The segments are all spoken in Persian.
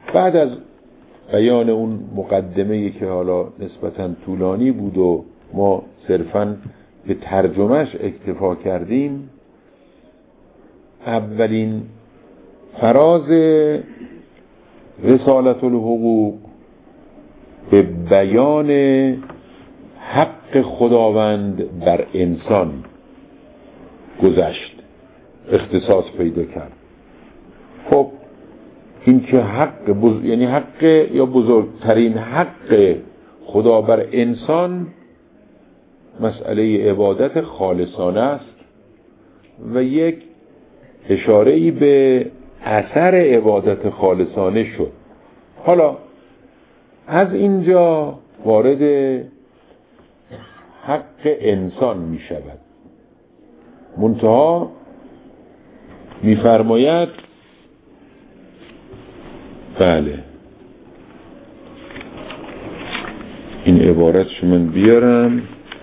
بعد از بیان اون مقدمه‌ای که حالا نسبتاً طولانی بود و ما صرفاً به ترجمهش اکتفا کردیم، اولین فراز رسالة الحقوق به بیان حق خداوند بر انسان گذشت، اختصاص پیدا کرد. خب این که یعنی حق یا بزرگترین حق خدا بر انسان مسئله عبادت خالصانه است و یک اشاره‌ای به اثر عبادت خالصانه شد. حالا از اینجا وارد حق انسان می شود. منتها می فرماید بله این عبارتشو من بیارم.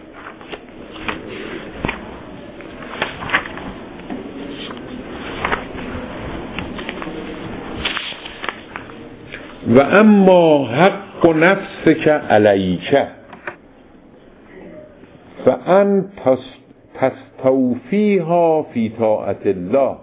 و اما حق نفسک علیک فان تستوفیها فی طاعت الله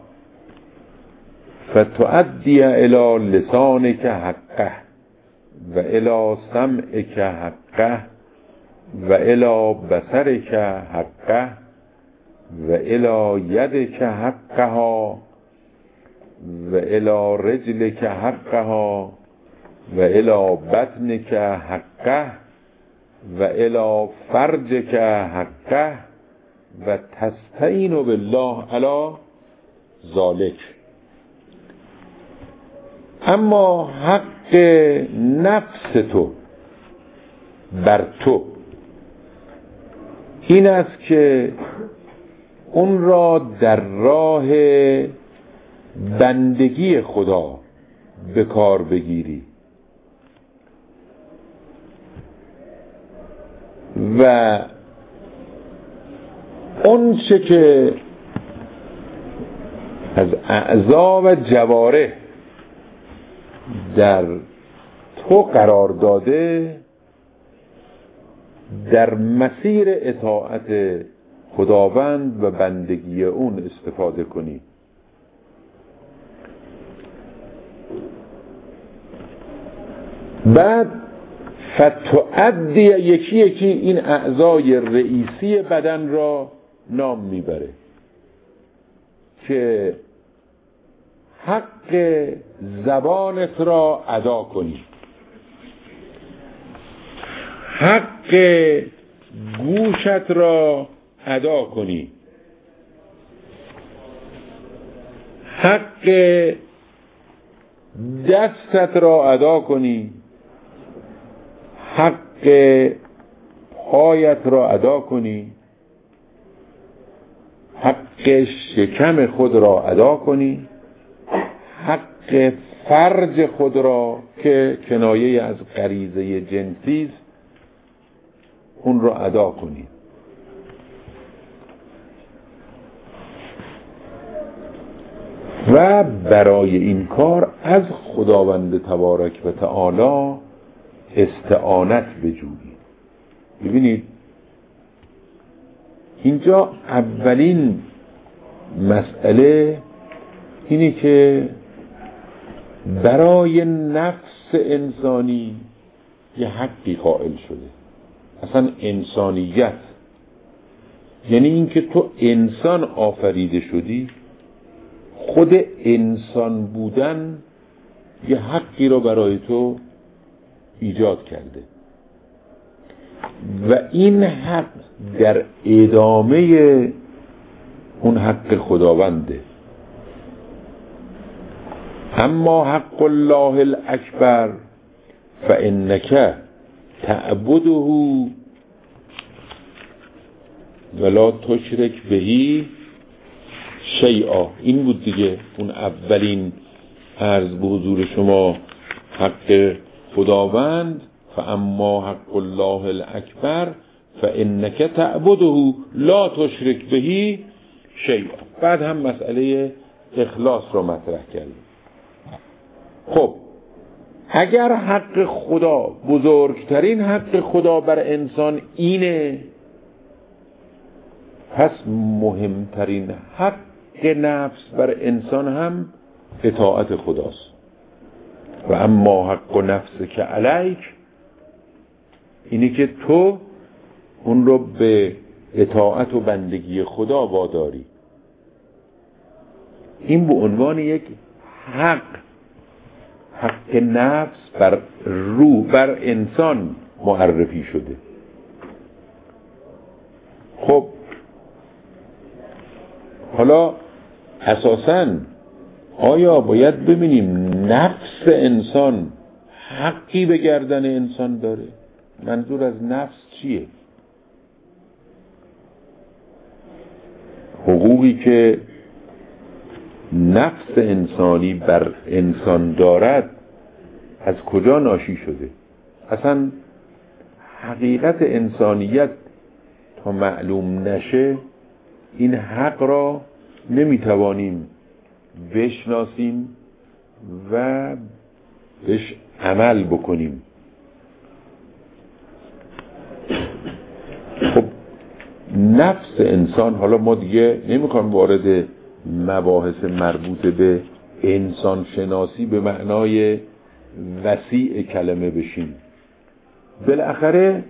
فتؤدی الی لسانک حقه و الی سمعک حقه و الی بصرک حقه و الی یدک حقها و الی رجلک حقها و الی بطنک حقه و الی فرجک حقه و تستعین بالله علی ذالک. اما حق نفس تو بر تو این است که اون را در راه بندگی خدا به کار بگیری و اون چه که از اعضا و جوارح در تو قرار داده در مسیر اطاعت خداوند و بندگی اون استفاده کنی. بعد فتؤدی یکی یکی این اعضای رئیسی بدن را نام میبره که حق زبانت را ادا کنی، حق گوشت را ادا کنی، حق دستت را ادا کنی، حق پایت را ادا کنی، حق شکم خود را ادا کنی، حق فرج خود را که کنایه از غریزه جنسی است اون را ادا کنی. و برای این کار از خداوند تبارک و تعالی استعانت بجویی. ببینید اینجا اولین مسئله اینه که برای نفس انسانی یه حقی قائل شده. اصلا انسانیت یعنی اینکه تو انسان آفریده شدی، خود انسان بودن یه حقی رو برای تو ایجاد کرده و این حق در ادامه اون حق خداونده. اما حق الله الاکبر فانک تعبده ولا تشرک بهی شیئا. این بود دیگه اون اولین عرض به حضور شما، حق خداوند. فاما حق الله الاکبر فانک تعبده لا تشرک بهی شیئا. بعد هم مسئله اخلاص رو مطرح کردیم. خب اگر حق خدا، بزرگترین حق خدا بر انسان اینه، پس مهمترین حق نفس بر انسان هم اطاعت خداست. و اما حق و نفس که علیک، اینی که تو اون رو به اطاعت و بندگی خدا واداری. این به عنوان یک حق نفس بر روح، بر انسان معرفی شده. خب حالا اساساً آیا باید ببینیم نفس انسان حقی به گردن انسان داره؟ منظور از نفس چیه؟ حقوقی که نفس انسانی بر انسان دارد از کجا ناشی شده؟ اصلا حقیقت انسانیت تا معلوم نشه این حق را نمیتوانیم بشناسیم و بهش عمل بکنیم. خب نفس انسان، حالا ما دیگه نمیخوایم وارد مباحث مربوط به انسان شناسی به معنای وسیع کلمه بشیم. بالاخره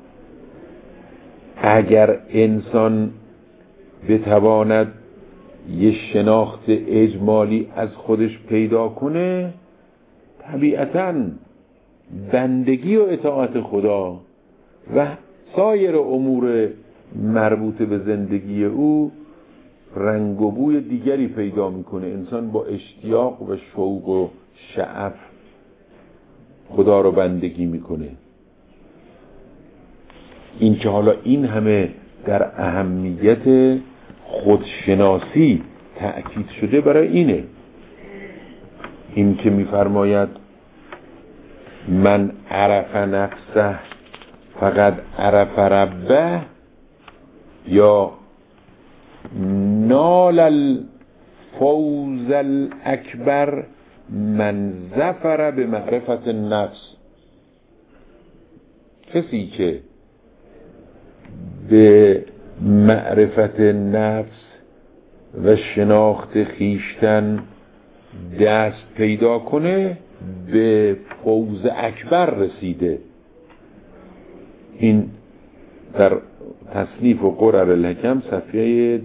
اگر انسان بتواند یه شناخت اجمالی از خودش پیدا کنه، طبیعتاً بندگی و اطاعت خدا و سایر امور مربوط به زندگی او رنگ و بوی دیگری پیدا میکنه. انسان با اشتیاق و شوق و شعف خدا رو بندگی میکنه. این که حالا این همه در اهمیت خودشناسی تأکید شده برای اینه. این که میفرماید من عرف نفسه فقط عرف ربه، یا نال الفوز الاکبر من ظفر به معرفت النفس. کسی که به معرفت نفس و شناخت خیشتن دست پیدا کنه به فوز اکبر رسیده. این در تصنیف و قرر الحکم صفحه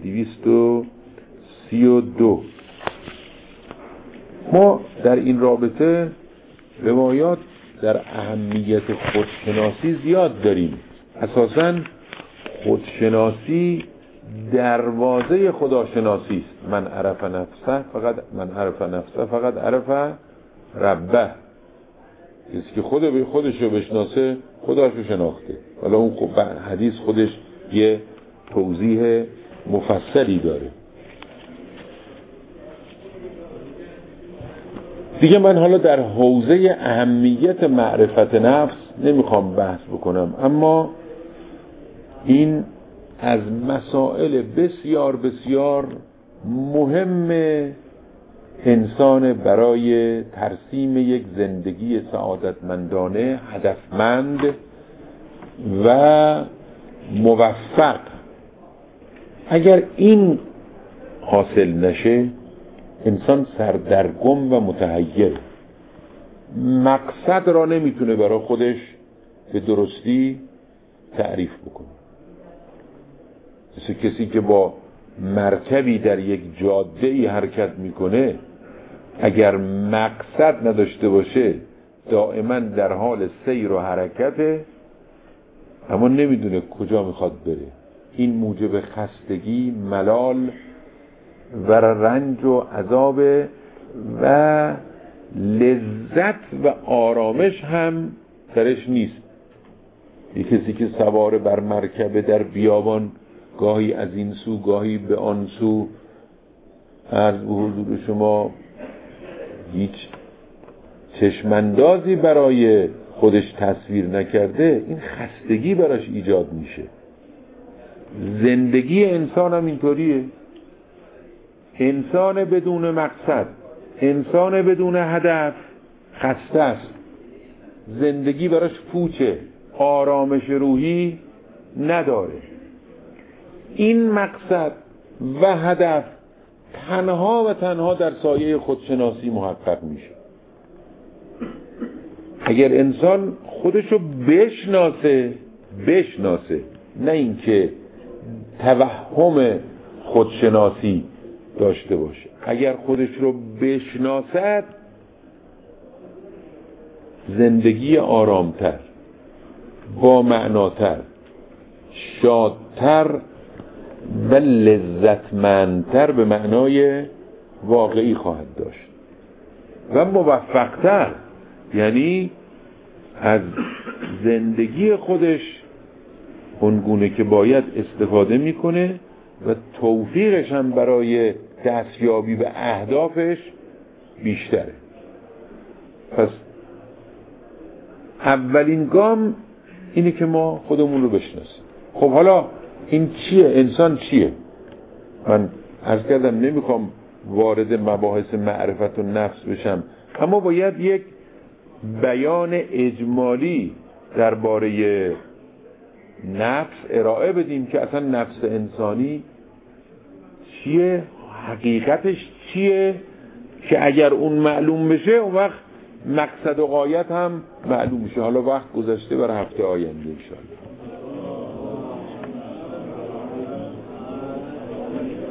232. ما در این رابطه روایات در اهمیت خودشناسی زیاد داریم. اساساً خودشناسی دروازه خداشناسی است. من عرف نفسه فقط عرف ربه. کسی که خودش رو بشناسه خداش رو شناخته. حالا اون حدیث خودش یه توضیح مفصلی داره. دیگه من حالا در حوزه اهمیت معرفت نفس نمیخوام بحث بکنم، اما این از مسائل بسیار بسیار مهم انسان برای ترسیم یک زندگی سعادتمندانه، هدفمند و موفق. اگر این حاصل نشه انسان سردرگم و متحیر، مقصد را نمیتونه برای خودش به درستی تعریف بکنه. مثل کسی که با مرکبی در یک جاده‌ای حرکت میکنه، اگر مقصد نداشته باشه دائما در حال سیر و حرکته، اما نمیدونه کجا میخواد بره. این موجب خستگی، ملال و رنج و عذاب و لذت و آرامش هم درش نیست. یک کسی که سوار بر مرکبه در بیابان، گاهی از این سو گاهی به آن سو، عرض به حضور شما هیچ چشماندازی برای خودش تصویر نکرده، این خستگی براش ایجاد میشه. زندگی انسان هم اینطوریه. انسان بدون مقصد، انسان بدون هدف خسته است. زندگی براش پوچه، آرامش روحی نداره. این مقصد و هدف تنها و تنها در سایه خودشناسی محقق میشه. اگر انسان خودشو بشناسه، نه اینکه توهم خودشناسی داشته باشه. اگر خودش رو بشناسد، زندگی آرامتر، با معناتر، شادتر و لذتمندتر به معنای واقعی خواهد داشت و موفقتر. یعنی از زندگی خودش اونگونه که باید استفاده میکنه و توفیقش هم برای دستیابی به اهدافش بیشتره. پس اولین گام اینه که ما خودمون رو بشناسیم. خب حالا این چیه؟ انسان چیه؟ من عرض کردم نمیخوام وارد مباحث معرفت و نفس بشم، اما باید یک بیان اجمالی درباره نفس ارائه بدیم که اصلا نفس انسانی چیه، حقیقتش چیه، که اگر اون معلوم بشه اون وقت مقصد و غایت هم معلوم میشه. حالا وقت گذشته برای هفته آینده ان شاءالله.